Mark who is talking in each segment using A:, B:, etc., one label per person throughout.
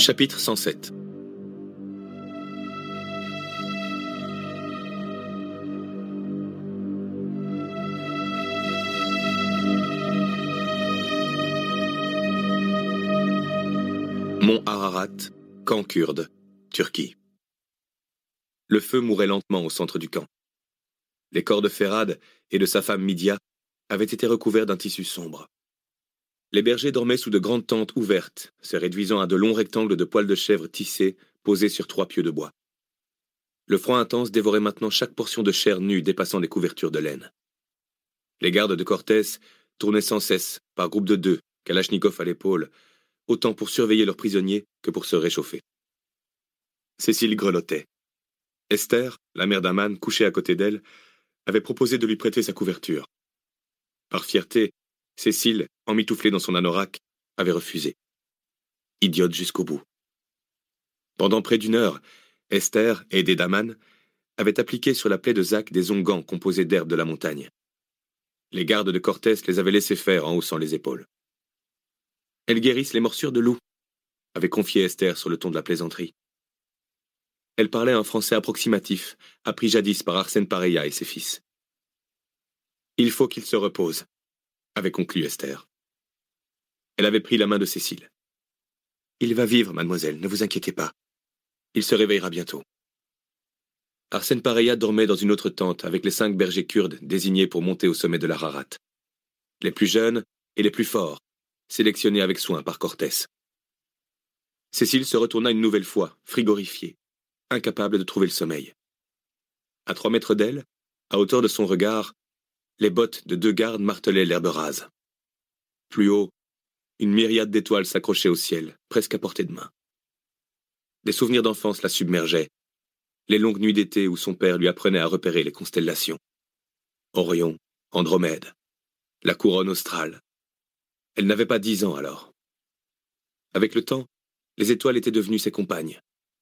A: Chapitre 107. Mont Ararat, camp kurde, Turquie. Le feu mourait lentement au centre du camp. Les corps de Ferhad et de sa femme Midia avaient été recouverts d'un tissu sombre. Les bergers dormaient sous de grandes tentes ouvertes, se réduisant à de longs rectangles de poils de chèvre tissés, posés sur 3 pieux de bois. Le froid intense dévorait maintenant chaque portion de chair nue dépassant les couvertures de laine. Les gardes de Cortés tournaient sans cesse, par groupes de 2, kalachnikov à l'épaule, autant pour surveiller leurs prisonniers que pour se réchauffer. Cécile grelottait. Esther, la mère d'Aman, couchée à côté d'elle, avait proposé de lui prêter sa couverture. Par fierté, Cécile, emmitouflée dans son anorak, avait refusé. Idiote jusqu'au bout. Pendant près d'1 heure, Esther, aidée d'Aman, avait appliqué sur la plaie de Zach des onguents composés d'herbes de la montagne. Les gardes de Cortés les avaient laissés faire en haussant les épaules. Elles guérissent les morsures de loup, avait confié Esther sur le ton de la plaisanterie. Elle parlait un français approximatif, appris jadis par Arsène Pareya et ses fils. Il faut qu'il se repose, avait conclu Esther. Elle avait pris la main de Cécile. Il va vivre, mademoiselle, ne vous inquiétez pas. Il se réveillera bientôt. Arsène Pareya dormait dans une autre tente avec les 5 bergers kurdes désignés pour monter au sommet de l'Ararat. Les plus jeunes et les plus forts, sélectionnés avec soin par Cortés. Cécile se retourna une nouvelle fois, frigorifiée, incapable de trouver le sommeil. À 3 mètres d'elle, à hauteur de son regard, les bottes de 2 gardes martelaient l'herbe rase. Plus haut, une myriade d'étoiles s'accrochaient au ciel, presque à portée de main. Des souvenirs d'enfance la submergeaient, les longues nuits d'été où son père lui apprenait à repérer les constellations. Orion, Andromède, la couronne australe. Elle n'avait pas 10 ans alors. Avec le temps, les étoiles étaient devenues ses compagnes.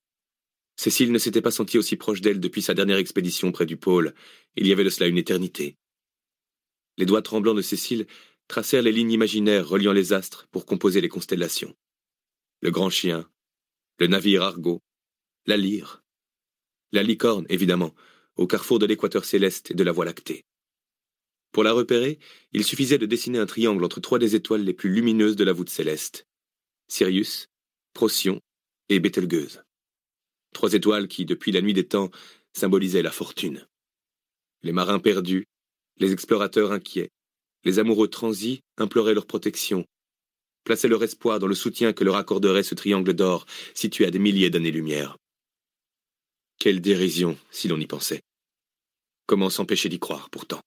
A: Cécile ne s'était pas sentie aussi proche d'elle depuis sa dernière expédition près du pôle, il y avait de cela une éternité. Les doigts tremblants de Cécile tracèrent les lignes imaginaires reliant les astres pour composer les constellations. Le grand chien, le navire Argo, la lyre, la licorne, évidemment, au carrefour de l'équateur céleste et de la Voie lactée. Pour la repérer, il suffisait de dessiner un triangle entre 3 des étoiles les plus lumineuses de la voûte céleste. Sirius, Procyon et Bételgeuse. 3 étoiles qui, depuis la nuit des temps, symbolisaient la fortune. Les marins perdus, les explorateurs inquiets, les amoureux transis imploraient leur protection, plaçaient leur espoir dans le soutien que leur accorderait ce triangle d'or situé à des milliers d'années-lumière. Quelle dérision, si l'on y pensait. Comment s'empêcher d'y croire, pourtant?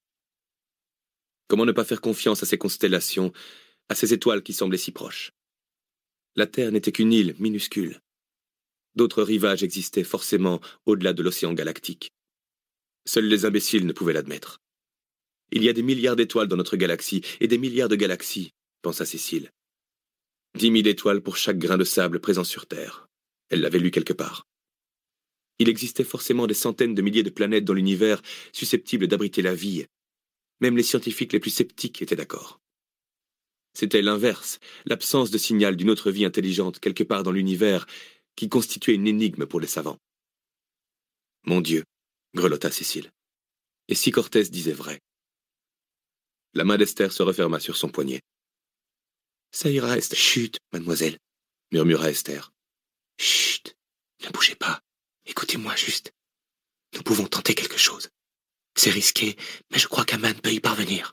A: Comment ne pas faire confiance à ces constellations, à ces étoiles qui semblaient si proches? La Terre n'était qu'une île minuscule. D'autres rivages existaient forcément au-delà de l'océan galactique. Seuls les imbéciles ne pouvaient l'admettre. Il y a des milliards d'étoiles dans notre galaxie, et des milliards de galaxies, pensa Cécile. 10 000 étoiles pour chaque grain de sable présent sur Terre. Elle l'avait lu quelque part. Il existait forcément des centaines de milliers de planètes dans l'univers susceptibles d'abriter la vie. Même les scientifiques les plus sceptiques étaient d'accord. C'était l'inverse, l'absence de signal d'une autre vie intelligente quelque part dans l'univers, qui constituait une énigme pour les savants. Mon Dieu, grelotta Cécile. Et si Cortés disait vrai? La main d'Esther se referma sur son poignet. Ça ira, Esther. Chut, mademoiselle, murmura Esther. Chut, ne bougez pas. Écoutez-moi juste. Nous pouvons tenter quelque chose. C'est risqué, mais je crois qu'Aman peut y parvenir.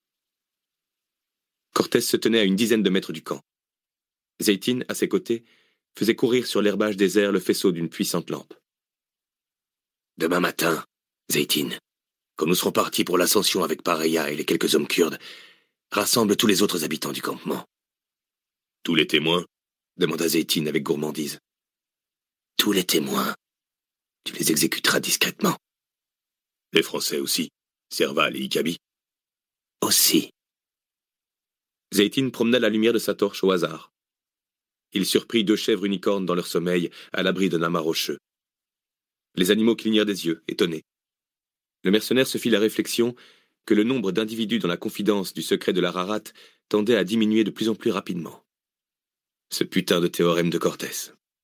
A: Cortés se tenait à une dizaine de mètres du camp. Zeytine, à ses côtés, faisait courir sur l'herbage désert le faisceau d'une puissante lampe. Demain matin, Zeytine, quand nous serons partis pour l'ascension avec Pareya et les quelques hommes kurdes, rassemble tous les autres habitants du campement. Tous les témoins? Demanda Zeytine avec gourmandise. Tous les témoins. Tu les exécuteras discrètement. Les Français aussi, Serval et Ikabi. Aussi. Zeytine promena la lumière de sa torche au hasard. Il surprit 2 chèvres unicornes dans leur sommeil, à l'abri d'un amas rocheux. Les animaux clignèrent des yeux, étonnés. Le mercenaire se fit la réflexion que le nombre d'individus dans la confidence du secret de l'Ararat tendait à diminuer de plus en plus rapidement. Ce putain de théorème de Cortés.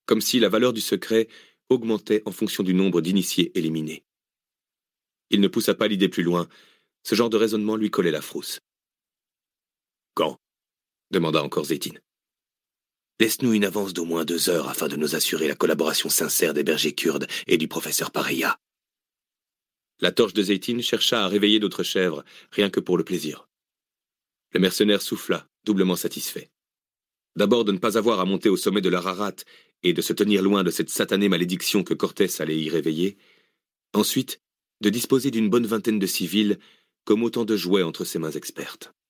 A: comme si la valeur du secret augmentait en fonction du nombre d'initiés éliminés. Il ne poussa pas l'idée plus loin, ce genre de raisonnement lui collait la frousse. « Quand » demanda encore Zeytin. « Laisse-nous une avance d'au moins 2 heures afin de nous assurer la collaboration sincère des bergers kurdes et du professeur Pareya. » La torche de Zeytin chercha à réveiller d'autres chèvres, rien que pour le plaisir. Le mercenaire souffla, doublement satisfait. D'abord de ne pas avoir à monter au sommet de l'Ararat et de se tenir loin de cette satanée malédiction que Cortés allait y réveiller. Ensuite, de disposer d'une bonne vingtaine de civils comme autant de jouets entre ses mains expertes.